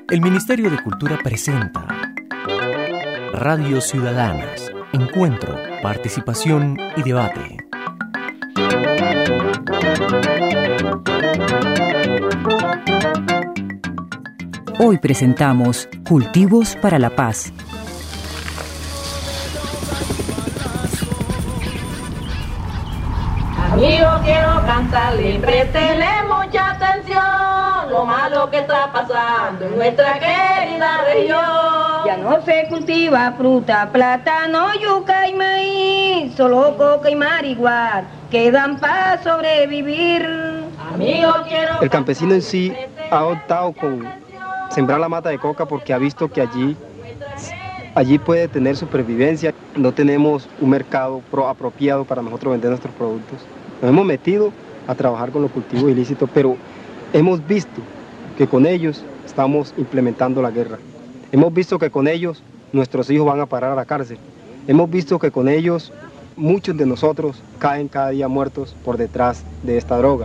El Ministerio de Cultura presenta Radio Ciudadanas, encuentro, participación y debate. Hoy presentamos Cultivos para la Paz. Amigos, quiero cantarle, préstele mucha atención, lo malo que está pasando en nuestra querida región. Ya no se cultiva fruta, plátano, yuca y maíz, solo coca y marihuana quedan para sobrevivir. Amigos, quiero El campesino en sí ha optado con sembrar la mata de coca porque ha visto que allí puede tener supervivencia. No tenemos un mercado apropiado para nosotros vender nuestros productos. Nos hemos metido a trabajar con los cultivos ilícitos, pero hemos visto que con ellos estamos implementando la guerra. Hemos visto que con ellos nuestros hijos van a parar a la cárcel. Hemos visto que con ellos muchos de nosotros caen cada día muertos por detrás de esta droga.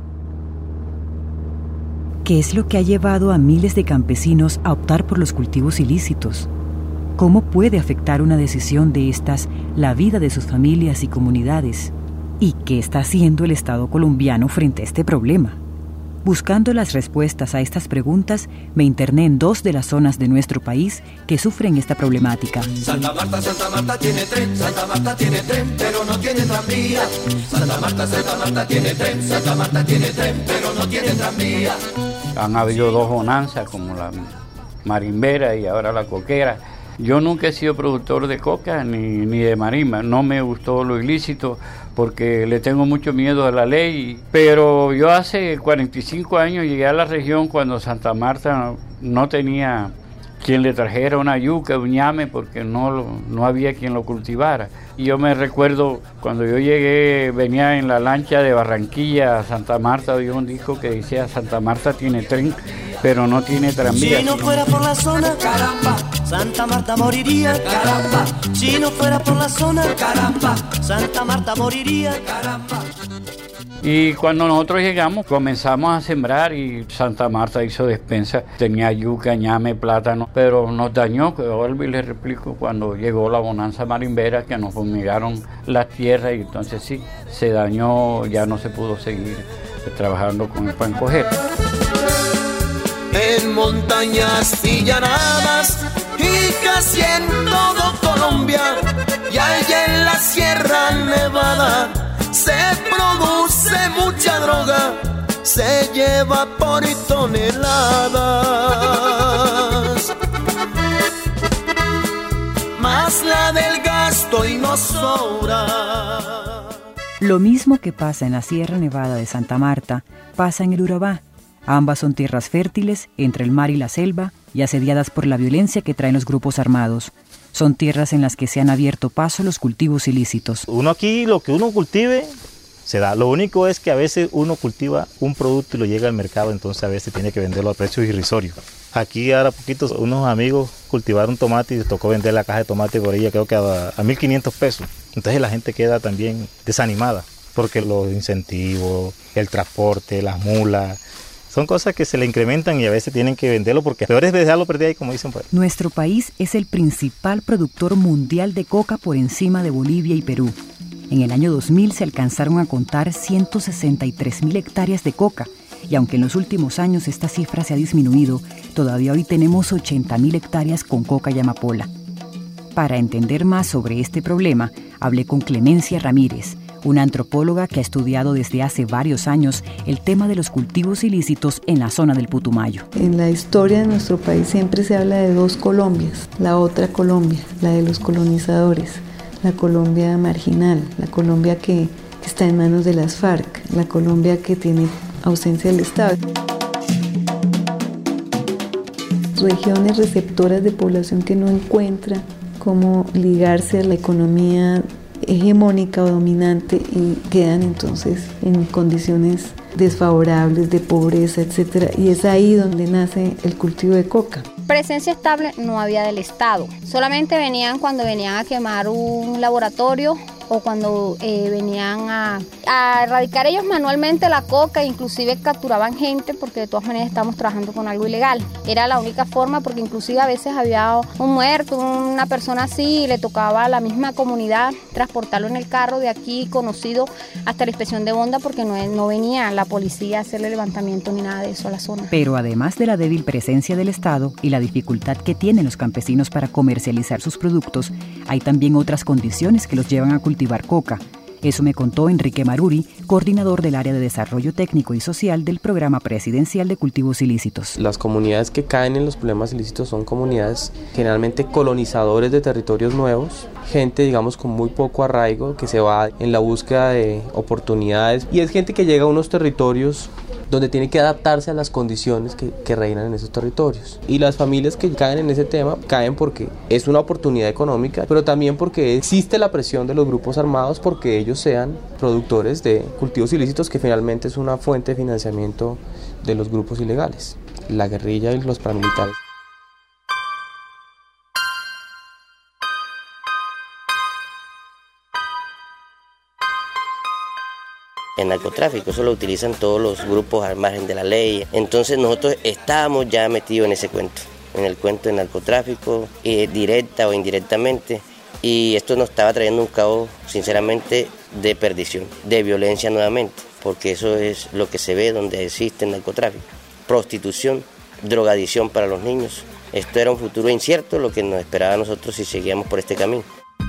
¿Qué es lo que ha llevado a miles de campesinos a optar por los cultivos ilícitos? ¿Cómo puede afectar una decisión de estas la vida de sus familias y comunidades? ¿Y qué está haciendo el Estado colombiano frente a este problema? Buscando las respuestas a estas preguntas, me interné en 2 de las zonas de nuestro país que sufren esta problemática. Santa Marta tiene tren, Santa Marta tiene tren, pero no tiene tranvía. Santa Marta tiene tren, Santa Marta tiene tren, pero no tiene tranvía. Han habido 2 bonanzas, como la marimbera y ahora la coquera. Yo nunca he sido productor de coca ni de marimba, no me gustó lo ilícito porque le tengo mucho miedo a la ley, pero yo hace 45 años llegué a la región cuando Santa Marta no tenía quien le trajera una yuca, un ñame, porque no había quien lo cultivara. Y yo me recuerdo cuando yo llegué, venía en la lancha de Barranquilla a Santa Marta, había un disco que decía Santa Marta tiene tren, pero no tiene tranvía. Si no fuera por la zona, caramba, Santa Marta moriría, caramba. Si no fuera por la zona, caramba, Santa Marta moriría, caramba. Y cuando nosotros llegamos, comenzamos a sembrar y Santa Marta hizo despensa. Tenía yuca, ñame, plátano, pero nos dañó, que vuelvo y les replico, cuando llegó la bonanza marimbera, que nos fumigaron las tierras y entonces sí, se dañó, ya no se pudo seguir trabajando con el pan coger. En montañas y llanadas y casi en todo Colombia y allá en la Sierra Nevada se produce mucha droga, se lleva por toneladas, más la del gasto y no sobra. Lo mismo que pasa en la Sierra Nevada de Santa Marta, pasa en el Urabá. Ambas son tierras fértiles entre el mar y la selva y asediadas por la violencia que traen los grupos armados. Son tierras en las que se han abierto paso los cultivos ilícitos. Uno aquí, lo que uno cultive, se da. Lo único es que a veces uno cultiva un producto y lo llega al mercado, entonces a veces tiene que venderlo a precios irrisorios. Aquí ahora poquitos, unos amigos cultivaron tomate y les tocó vender la caja de tomate por ella, creo que a 1.500 pesos. Entonces la gente queda también desanimada, porque los incentivos, el transporte, las mulas, son cosas que se le incrementan y a veces tienen que venderlo porque peor es dejarlo perdido ahí, como dicen por ahí. Nuestro país es el principal productor mundial de coca por encima de Bolivia y Perú. En el año 2000 se alcanzaron a contar 163.000 hectáreas de coca y aunque en los últimos años esta cifra se ha disminuido, todavía hoy tenemos 80.000 hectáreas con coca y amapola. Para entender más sobre este problema, hablé con Clemencia Ramírez, una antropóloga que ha estudiado desde hace varios años el tema de los cultivos ilícitos en la zona del Putumayo. En la historia de nuestro país siempre se habla de 2 Colombias, la otra Colombia, la de los colonizadores, la Colombia marginal, la Colombia que está en manos de las FARC, la Colombia que tiene ausencia del Estado. Regiones receptoras de población que no encuentran cómo ligarse a la economía hegemónica o dominante y quedan entonces en condiciones desfavorables de pobreza, etcétera, y es ahí donde nace el cultivo de coca. Presencia estable no había del Estado, solamente venían cuando venían a quemar un laboratorio o cuando venían a erradicar ellos manualmente la coca, inclusive capturaban gente porque de todas maneras estábamos trabajando con algo ilegal. Era la única forma porque inclusive a veces había un muerto, una persona así, y le tocaba a la misma comunidad transportarlo en el carro de aquí conocido hasta la inspección de Bonda porque no venía la policía a hacerle levantamiento ni nada de eso a la zona. Pero además de la débil presencia del Estado y la dificultad que tienen los campesinos para comercializar sus productos, hay también otras condiciones que los llevan a cultivar coca. Eso me contó Enrique Maruri, coordinador del área de desarrollo técnico y social del Programa Presidencial de Cultivos Ilícitos. Las comunidades que caen en los problemas ilícitos son comunidades generalmente colonizadores de territorios nuevos, gente digamos con muy poco arraigo que se va en la búsqueda de oportunidades y es gente que llega a unos territorios donde tiene que adaptarse a las condiciones que reinan en esos territorios. Y las familias que caen en ese tema caen porque es una oportunidad económica, pero también porque existe la presión de los grupos armados porque ellos sean productores de cultivos ilícitos, que finalmente es una fuente de financiamiento de los grupos ilegales, la guerrilla y los paramilitares. El narcotráfico, eso lo utilizan todos los grupos al margen de la ley. Entonces nosotros estábamos ya metidos en ese cuento, en el cuento del narcotráfico, directa o indirectamente. Y esto nos estaba trayendo un caos, sinceramente, de perdición, de violencia nuevamente, porque eso es lo que se ve donde existe el narcotráfico. Prostitución, drogadicción para los niños. Esto era un futuro incierto, lo que nos esperaba a nosotros si seguíamos por este camino.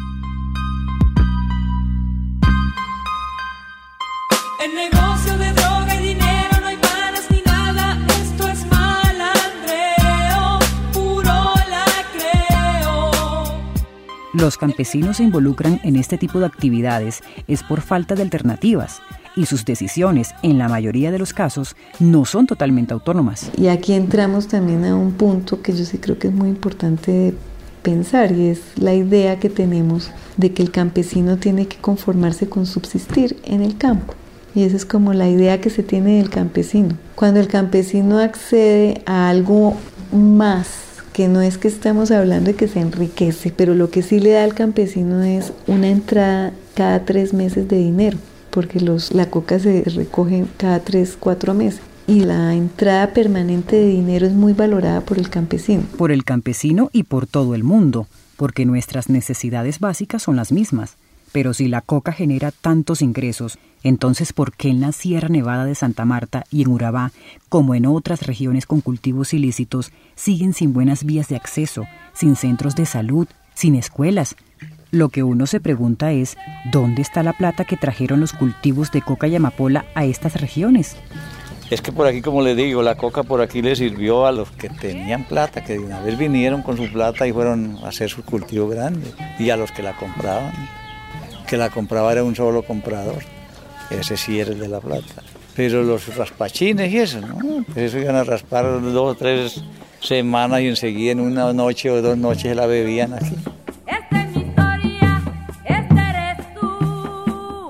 El negocio de droga y dinero, no hay panas ni nada, esto es malandreo, puro lacreo. Los campesinos se involucran en este tipo de actividades es por falta de alternativas y sus decisiones, en la mayoría de los casos, no son totalmente autónomas. Y aquí entramos también a un punto que yo sí creo que es muy importante pensar y es la idea que tenemos de que el campesino tiene que conformarse con subsistir en el campo. Y esa es como la idea que se tiene del campesino. Cuando el campesino accede a algo más, que no es que estamos hablando de que se enriquece, pero lo que sí le da al campesino es una entrada cada 3 meses de dinero, porque la coca se recoge cada 3, 4 meses. Y la entrada permanente de dinero es muy valorada por el campesino. Por el campesino y por todo el mundo, porque nuestras necesidades básicas son las mismas. Pero si la coca genera tantos ingresos, entonces ¿por qué en la Sierra Nevada de Santa Marta y en Urabá, como en otras regiones con cultivos ilícitos, siguen sin buenas vías de acceso, sin centros de salud, sin escuelas? Lo que uno se pregunta es, ¿dónde está la plata que trajeron los cultivos de coca y amapola a estas regiones? Es que por aquí, como les digo, la coca por aquí le sirvió a los que tenían plata, que de una vez vinieron con su plata y fueron a hacer su cultivo grande, y a los que la compraban. Que la compraba era un solo comprador, ese sí era el de la plata. Pero los raspachines y eso, ¿no? Pues eso iban a raspar 2 o 3 semanas y enseguida en una noche o 2 noches se la bebían aquí. Esta es mi historia, esta eres tú.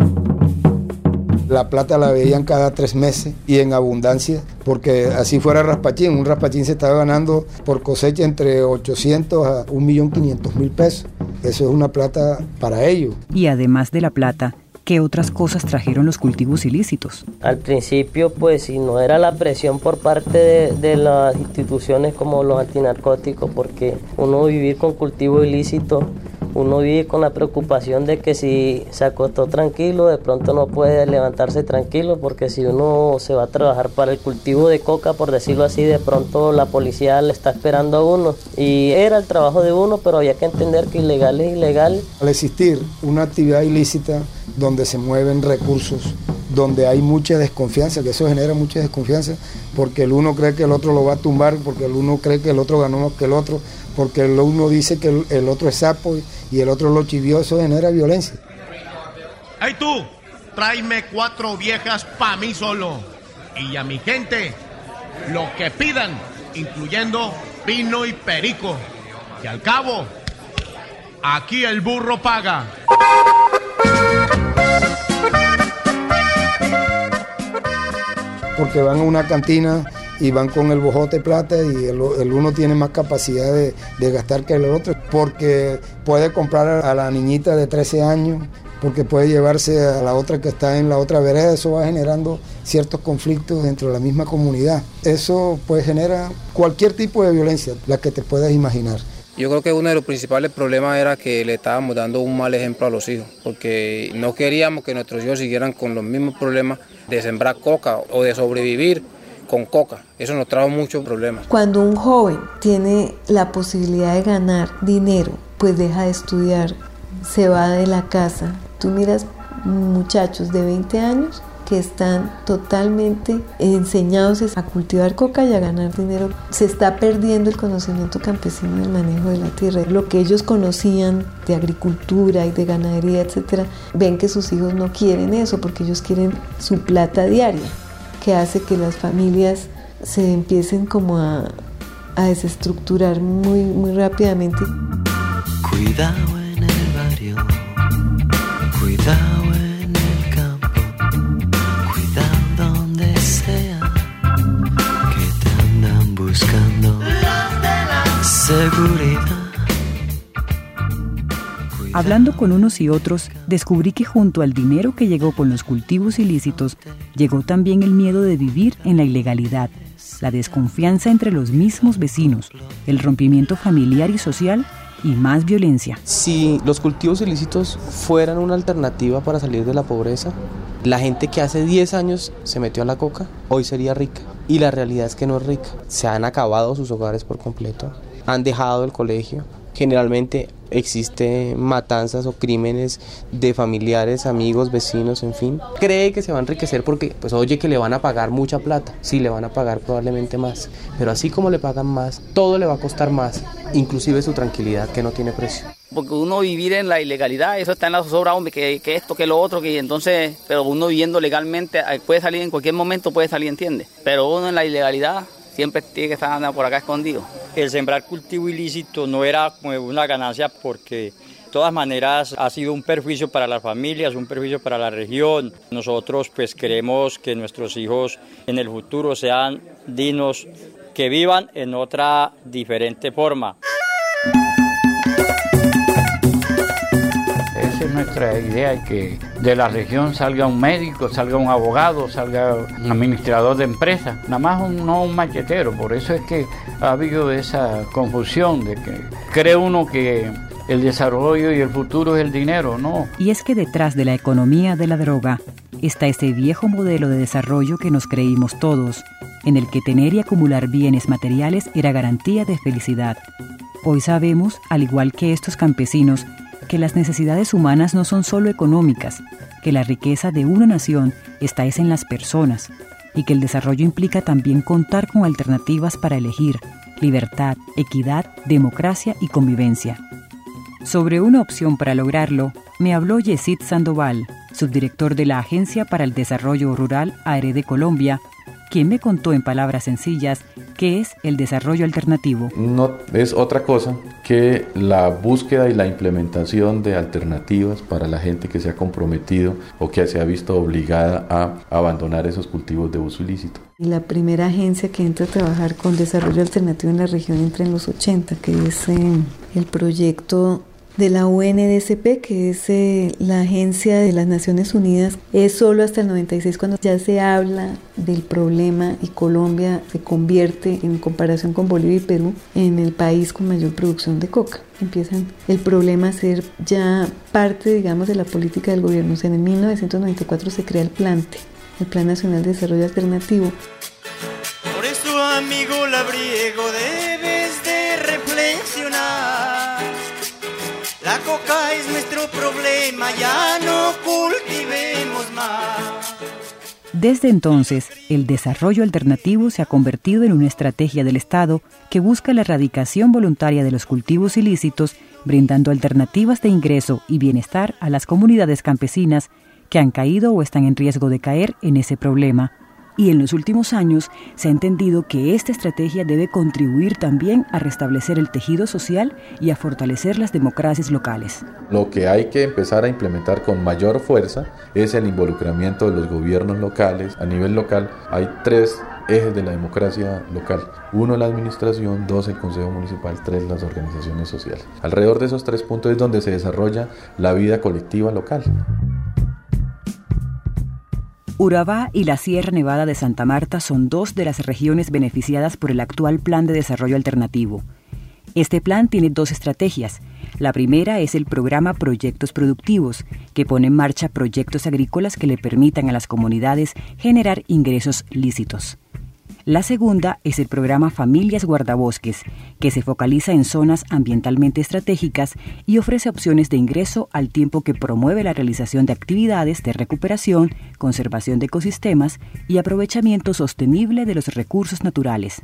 La plata la veían cada 3 meses y en abundancia, porque así fuera raspachín. Un raspachín se estaba ganando por cosecha entre 800 a 1.500.000 pesos. Eso es una plata para ellos. Y además de la plata, ¿qué otras cosas trajeron los cultivos ilícitos? Al principio, pues, si no era la presión por parte de las instituciones como los antinarcóticos, porque uno vivir con cultivo ilícito, uno vive con la preocupación de que si se acostó tranquilo, de pronto no puede levantarse tranquilo, porque si uno se va a trabajar para el cultivo de coca, por decirlo así, de pronto la policía le está esperando a uno. Y era el trabajo de uno, pero había que entender que ilegal es ilegal. Al existir una actividad ilícita donde se mueven recursos, donde hay mucha desconfianza, que eso genera mucha desconfianza, porque el uno cree que el otro lo va a tumbar, porque el uno cree que el otro ganó más que el otro, porque el uno dice que el otro es sapo y el otro lo chivió, eso genera violencia. ¡Hey tú! Tráeme 4 viejas pa' mí solo. Y a mi gente, lo que pidan, incluyendo vino y perico. Y al cabo, aquí el burro paga. Porque van a una cantina y van con el bojote de plata y el uno tiene más capacidad de gastar que el otro, porque puede comprar a la niñita de 13 años porque puede llevarse a la otra que está en la otra vereda. Eso va generando ciertos conflictos dentro de la misma comunidad. Eso pues genera cualquier tipo de violencia, la que te puedas imaginar. Yo creo que uno de los principales problemas era que le estábamos dando un mal ejemplo a los hijos, porque no queríamos que nuestros hijos siguieran con los mismos problemas de sembrar coca o de sobrevivir con coca. Eso nos trajo muchos problemas. Cuando un joven tiene la posibilidad de ganar dinero, pues deja de estudiar, se va de la casa. Tú miras muchachos de 20 años que están totalmente enseñados a cultivar coca y a ganar dinero. Se está perdiendo el conocimiento campesino del manejo de la tierra. Lo que ellos conocían de agricultura y de ganadería, etcétera, ven que sus hijos no quieren eso porque ellos quieren su plata diaria, que hace que las familias se empiecen como a desestructurar muy rápidamente. Cuidado en el barrio, cuidado en el campo, cuidado donde sea, que te andan buscando seguridad. Hablando con unos y otros, descubrí que junto al dinero que llegó con los cultivos ilícitos, llegó también el miedo de vivir en la ilegalidad, la desconfianza entre los mismos vecinos, el rompimiento familiar y social y más violencia. Si los cultivos ilícitos fueran una alternativa para salir de la pobreza, la gente que hace 10 años se metió a la coca, hoy sería rica. Y la realidad es que no es rica. Se han acabado sus hogares por completo, han dejado el colegio. Generalmente existen matanzas o crímenes de familiares, amigos, vecinos, en fin. Cree que se va a enriquecer porque pues oye que le van a pagar mucha plata. Sí, le van a pagar probablemente más. Pero así como le pagan más, todo le va a costar más, inclusive su tranquilidad, que no tiene precio. Porque uno vivir en la ilegalidad, eso está en la zozobra, hombre, que esto, que lo otro, que entonces, pero uno viviendo legalmente puede salir en cualquier momento, puede salir, ¿entiende? Pero uno en la ilegalidad siempre tiene que estar andando por acá escondido. El sembrar cultivo ilícito no era como una ganancia porque de todas maneras ha sido un perjuicio para las familias, un perjuicio para la región. Nosotros pues queremos que nuestros hijos en el futuro sean dignos, que vivan en otra diferente forma. Esa es nuestra idea, que de la región salga un médico, salga un abogado, salga un administrador de empresas, nada más no un machetero. Por eso es que ha habido esa confusión de que cree uno que el desarrollo y el futuro es el dinero, ¿no? Y es que detrás de la economía de la droga está ese viejo modelo de desarrollo que nos creímos todos, en el que tener y acumular bienes materiales era garantía de felicidad. Hoy sabemos, al igual que estos campesinos, que las necesidades humanas no son solo económicas, que la riqueza de una nación está en las personas y que el desarrollo implica también contar con alternativas para elegir libertad, equidad, democracia y convivencia. Sobre una opción para lograrlo, me habló Yesid Sandoval, subdirector de la Agencia para el Desarrollo Rural ARE de Colombia, quien me contó en palabras sencillas qué es el desarrollo alternativo. No es otra cosa que la búsqueda y la implementación de alternativas para la gente que se ha comprometido o que se ha visto obligada a abandonar esos cultivos de uso ilícito. La primera agencia que entra a trabajar con desarrollo alternativo en la región entra en los 80, que es el proyecto de la UNDCP, que es la agencia de las Naciones Unidas. Es solo hasta el 96 cuando ya se habla del problema y Colombia se convierte, en comparación con Bolivia y Perú, en el país con mayor producción de coca. Empiezan el problema a ser ya parte, digamos, de la política del gobierno. O sea, en 1994 se crea el PLANTE, el Plan Nacional de Desarrollo Alternativo. Por eso, amigo labriego, debes de reflexionar. La coca es nuestro problema, ya no cultivemos más. Desde entonces, el desarrollo alternativo se ha convertido en una estrategia del Estado que busca la erradicación voluntaria de los cultivos ilícitos, brindando alternativas de ingreso y bienestar a las comunidades campesinas que han caído o están en riesgo de caer en ese problema. Y en los últimos años se ha entendido que esta estrategia debe contribuir también a restablecer el tejido social y a fortalecer las democracias locales. Lo que hay que empezar a implementar con mayor fuerza es el involucramiento de los gobiernos locales. A nivel local hay 3 ejes de la democracia local. 1, la administración, 2, el Consejo Municipal, 3, las organizaciones sociales. Alrededor de esos 3 puntos es donde se desarrolla la vida colectiva local. Urabá y la Sierra Nevada de Santa Marta son 2 de las regiones beneficiadas por el actual Plan de Desarrollo Alternativo. Este plan tiene 2 estrategias. La primera es el programa Proyectos Productivos, que pone en marcha proyectos agrícolas que le permitan a las comunidades generar ingresos lícitos. La segunda es el programa Familias Guardabosques, que se focaliza en zonas ambientalmente estratégicas y ofrece opciones de ingreso al tiempo que promueve la realización de actividades de recuperación, conservación de ecosistemas y aprovechamiento sostenible de los recursos naturales.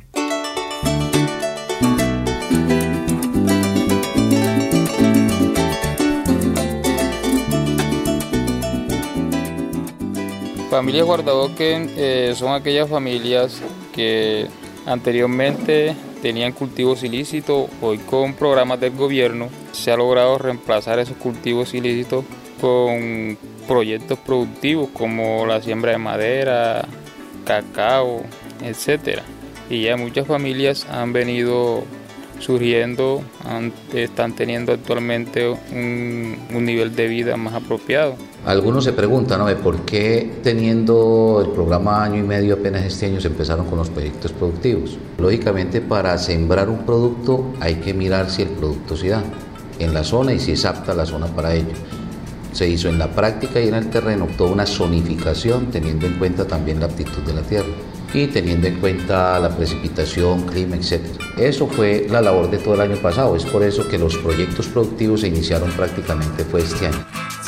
Familias guardabosques son aquellas familias que anteriormente tenían cultivos ilícitos. Hoy con programas del gobierno se ha logrado reemplazar esos cultivos ilícitos con proyectos productivos como la siembra de madera, cacao, etc. Y ya muchas familias han venido surgiendo, están teniendo actualmente un nivel de vida más apropiado. Algunos se preguntan, ¿no?, de por qué teniendo el programa año y medio, apenas este año se empezaron con los proyectos productivos. Lógicamente, para sembrar un producto hay que mirar si el producto se da en la zona y si es apta la zona para ello. Se hizo en la práctica y en el terreno toda una zonificación, teniendo en cuenta también la aptitud de la tierra y teniendo en cuenta la precipitación, clima, etc. Eso fue la labor de todo el año pasado. Es por eso que los proyectos productivos se iniciaron prácticamente fue este año.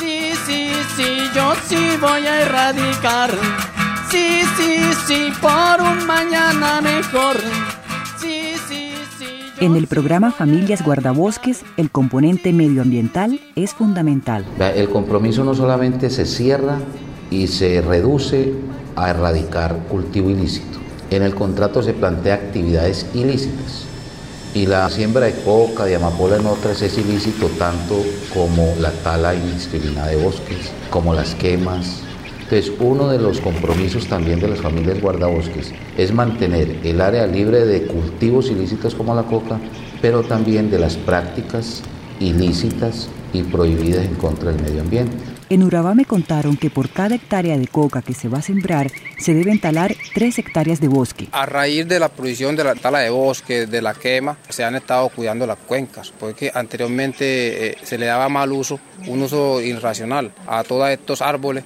Sí, yo sí voy a erradicar. Sí, por un mañana mejor. Sí. En el programa Familias Guardabosques, el componente medioambiental es fundamental. El compromiso no solamente se cierra y se reduce a erradicar cultivo ilícito. En el contrato se plantea actividades ilícitas. Y la siembra de coca, de amapola en otras es ilícito tanto como la tala indiscriminada de bosques, como las quemas. Entonces, uno de los compromisos también de las familias guardabosques es mantener el área libre de cultivos ilícitos como la coca, pero también de las prácticas ilícitas y prohibidas en contra del medio ambiente. En Urabá me contaron que por cada hectárea de coca que se va a sembrar, se deben talar 3 hectáreas de bosque. A raíz de la prohibición de la tala de bosque, de la quema, se han estado cuidando las cuencas, porque anteriormente se le daba mal uso, un uso irracional a todos estos árboles.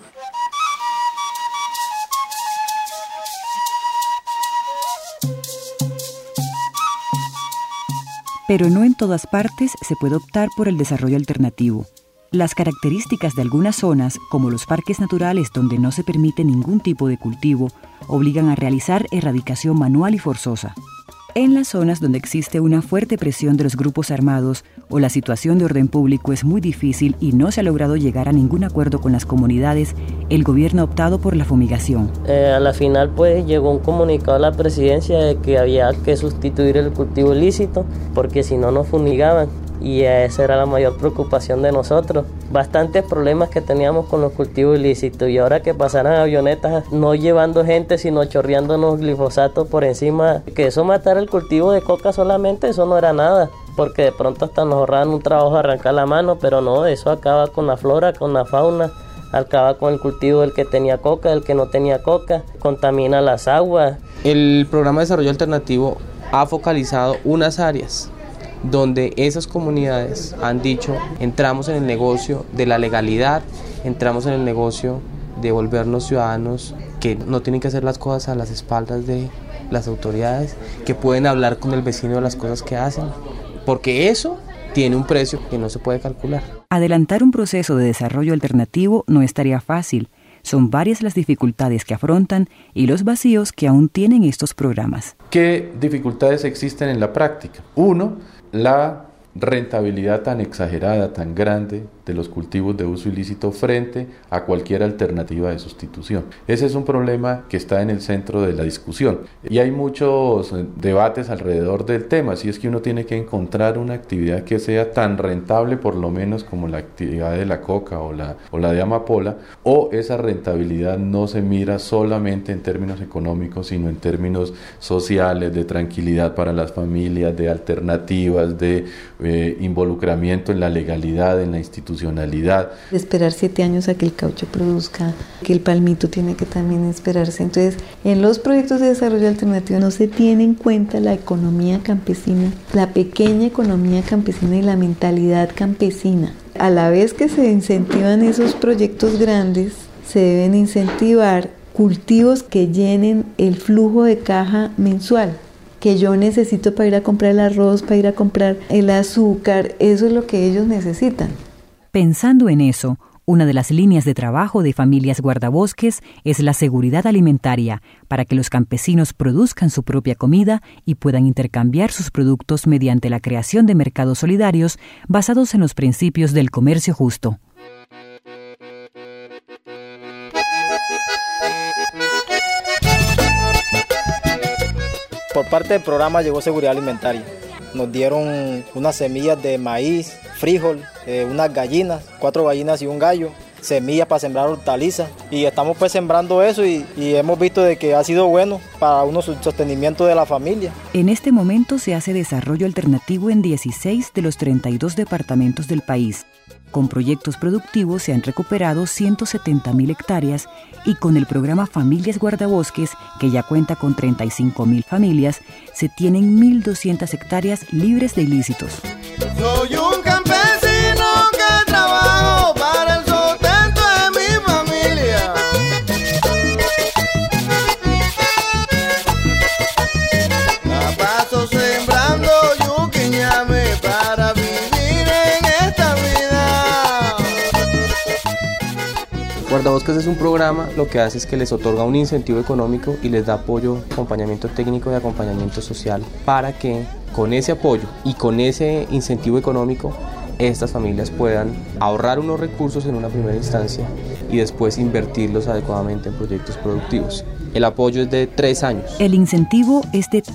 Pero no en todas partes se puede optar por el desarrollo alternativo. Las características de algunas zonas, como los parques naturales donde no se permite ningún tipo de cultivo, obligan a realizar erradicación manual y forzosa. En las zonas donde existe una fuerte presión de los grupos armados o la situación de orden público es muy difícil y no se ha logrado llegar a ningún acuerdo con las comunidades, el gobierno ha optado por la fumigación. A la final pues llegó un comunicado a la presidencia de que había que sustituir el cultivo ilícito porque si no nos fumigaban. Y esa era la mayor preocupación de nosotros. Bastantes problemas que teníamos con los cultivos ilícitos y ahora que pasaran avionetas no llevando gente sino chorreándonos glifosato por encima, que eso matara el cultivo de coca solamente, eso no era nada, porque de pronto hasta nos ahorraban un trabajo de arrancar la mano, pero no, eso acaba con la flora, con la fauna, acaba con el cultivo del que tenía coca, del que no tenía coca, contamina las aguas. El programa de desarrollo alternativo ha focalizado unas áreas donde esas comunidades han dicho, entramos en el negocio de la legalidad, entramos en el negocio de volvernos ciudadanos que no tienen que hacer las cosas a las espaldas de las autoridades, que pueden hablar con el vecino de las cosas que hacen, porque eso tiene un precio que no se puede calcular. Adelantar un proceso de desarrollo alternativo no estaría fácil. Son varias las dificultades que afrontan y los vacíos que aún tienen estos programas. ¿Qué dificultades existen en la práctica? 1, la rentabilidad tan exagerada, tan grande de los cultivos de uso ilícito frente a cualquier alternativa de sustitución. Ese es un problema que está en el centro de la discusión y hay muchos debates alrededor del tema, si es que uno tiene que encontrar una actividad que sea tan rentable por lo menos como la actividad de la coca o la de amapola, o esa rentabilidad no se mira solamente en términos económicos sino en términos sociales, de tranquilidad para las familias, de alternativas, de involucramiento en la legalidad, en la institucionalidad. Esperar 7 años a que el caucho produzca, que el palmito tiene que también esperarse. Entonces, en los proyectos de desarrollo alternativo no se tiene en cuenta la economía campesina, la pequeña economía campesina y la mentalidad campesina. A la vez que se incentivan esos proyectos grandes, se deben incentivar cultivos que llenen el flujo de caja mensual que yo necesito para ir a comprar el arroz, para ir a comprar el azúcar. Eso es lo que ellos necesitan. Pensando en eso, una de las líneas de trabajo de Familias Guardabosques es la seguridad alimentaria, para que los campesinos produzcan su propia comida y puedan intercambiar sus productos mediante la creación de mercados solidarios basados en los principios del comercio justo. Por parte del programa llegó seguridad alimentaria. Nos dieron unas semillas de maíz, frijol, unas gallinas, 4 gallinas y un gallo, semillas para sembrar hortalizas. Y estamos pues sembrando eso y hemos visto de que ha sido bueno para uno su sostenimiento de la familia. En este momento se hace desarrollo alternativo en 16 de los 32 departamentos del país. Con proyectos productivos se han recuperado 170.000 hectáreas y con el programa Familias Guardabosques, que ya cuenta con 35.000 familias, se tienen 1.200 hectáreas libres de ilícitos. Soy un campesino que trabajo para el sustento de mi familia. La paso sembrando yuca y ñame para vivir en esta vida. Guardabosques es un programa, lo que hace es que les otorga un incentivo económico y les da apoyo, acompañamiento técnico y acompañamiento social para que con ese apoyo y con ese incentivo económico estas familias puedan ahorrar unos recursos en una primera instancia y después invertirlos adecuadamente en proyectos productivos. El apoyo es de 3 años. El incentivo es de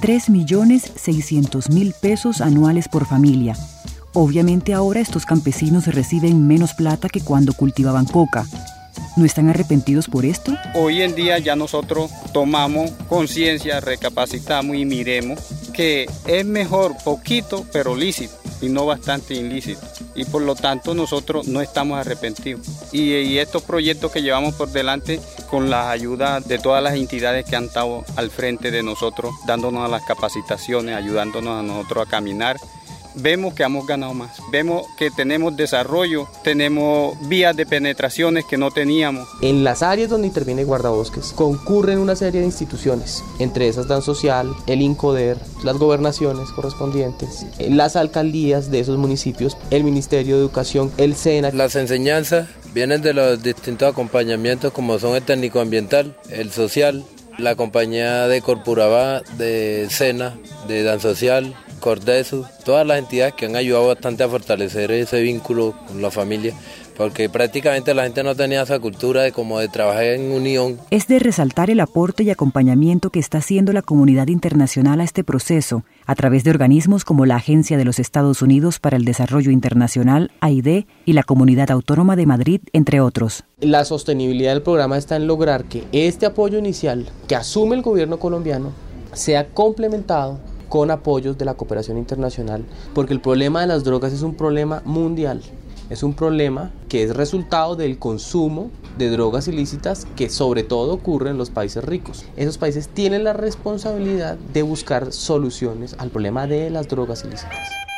3.600.000 pesos anuales por familia. Obviamente ahora estos campesinos reciben menos plata que cuando cultivaban coca. ¿No están arrepentidos por esto? Hoy en día ya nosotros tomamos conciencia, recapacitamos y miremos que es mejor poquito pero lícito y no bastante ilícito. Y por lo tanto nosotros no estamos arrepentidos. Y estos proyectos que llevamos por delante con la ayuda de todas las entidades que han estado al frente de nosotros, dándonos las capacitaciones, ayudándonos a nosotros a caminar, vemos que hemos ganado más, vemos que tenemos desarrollo, tenemos vías de penetraciones que no teníamos. En las áreas donde interviene Guardabosques concurren una serie de instituciones, entre esas Dan Social, el INCODER, las gobernaciones correspondientes, las alcaldías de esos municipios, el Ministerio de Educación, el SENA. Las enseñanzas vienen de los distintos acompañamientos como son el técnico ambiental, el social, la compañía de Corpurabá, de SENA, de Dan Social, Cordesu, todas las entidades que han ayudado bastante a fortalecer ese vínculo con la familia, porque prácticamente la gente no tenía esa cultura de como de trabajar en unión. Es de resaltar el aporte y acompañamiento que está haciendo la comunidad internacional a este proceso, a través de organismos como la Agencia de los Estados Unidos para el Desarrollo Internacional, AID, y la Comunidad Autónoma de Madrid, entre otros. La sostenibilidad del programa está en lograr que este apoyo inicial que asume el gobierno colombiano sea complementado con apoyos de la cooperación internacional, porque el problema de las drogas es un problema mundial, es un problema que es resultado del consumo de drogas ilícitas que sobre todo ocurre en los países ricos. Esos países tienen la responsabilidad de buscar soluciones al problema de las drogas ilícitas.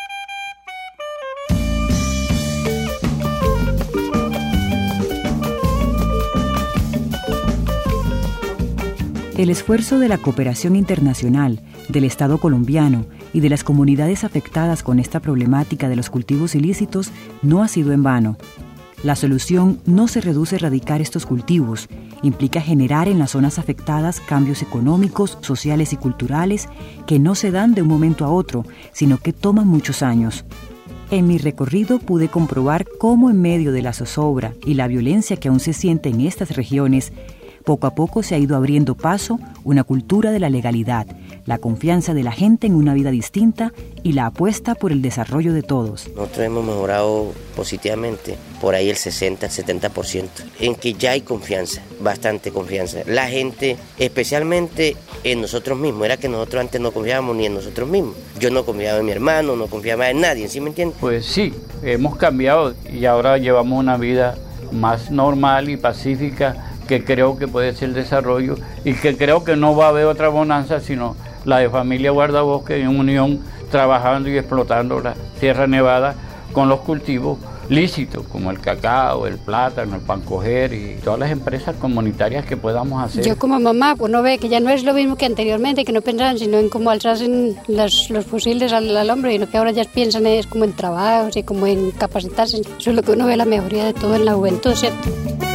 El esfuerzo de la cooperación internacional, del Estado colombiano y de las comunidades afectadas con esta problemática de los cultivos ilícitos no ha sido en vano. La solución no se reduce a erradicar estos cultivos, implica generar en las zonas afectadas cambios económicos, sociales y culturales que no se dan de un momento a otro, sino que toman muchos años. En mi recorrido pude comprobar cómo en medio de la zozobra y la violencia que aún se siente en estas regiones, poco a poco se ha ido abriendo paso una cultura de la legalidad, la confianza de la gente en una vida distinta y la apuesta por el desarrollo de todos. Nosotros hemos mejorado positivamente por ahí el 60, el 70%, en que ya hay confianza, bastante confianza. La gente, especialmente en nosotros mismos, era que nosotros antes no confiábamos ni en nosotros mismos. Yo no confiaba en mi hermano, no confiaba en nadie, ¿sí me entiendes? Pues sí, hemos cambiado y ahora llevamos una vida más normal y pacífica, que creo que puede ser el desarrollo y que creo que no va a haber otra bonanza sino la de familia Guardabosques en unión, trabajando y explotando la Sierra Nevada con los cultivos lícitos como el cacao, el plátano, el pancoger y todas las empresas comunitarias que podamos hacer. Yo como mamá uno ve que ya no es lo mismo que anteriormente, que no pensaban sino en cómo alzarse los fusiles al hombre, y lo que ahora ya piensan es como en trabajos y como en capacitarse. Eso es lo que uno ve la mejoría de todo en la juventud, ¿cierto?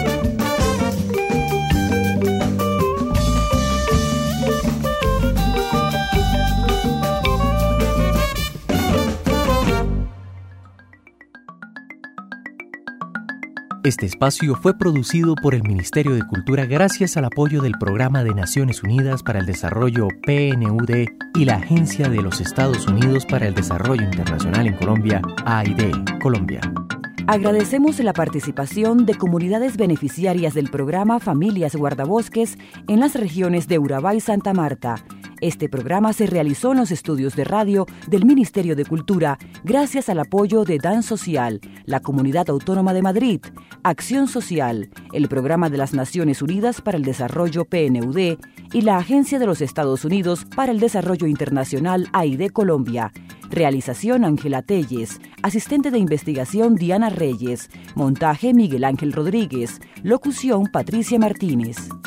Este espacio fue producido por el Ministerio de Cultura gracias al apoyo del Programa de Naciones Unidas para el Desarrollo PNUD y la Agencia de los Estados Unidos para el Desarrollo Internacional en Colombia, AID, Colombia. Agradecemos la participación de comunidades beneficiarias del programa Familias Guardabosques en las regiones de Urabá y Santa Marta. Este programa se realizó en los estudios de radio del Ministerio de Cultura gracias al apoyo de DAN Social, la Comunidad Autónoma de Madrid, Acción Social, el Programa de las Naciones Unidas para el Desarrollo PNUD y la Agencia de los Estados Unidos para el Desarrollo Internacional AID Colombia. Realización Ángela Telles, asistente de investigación Diana Reyes, montaje Miguel Ángel Rodríguez, locución Patricia Martínez.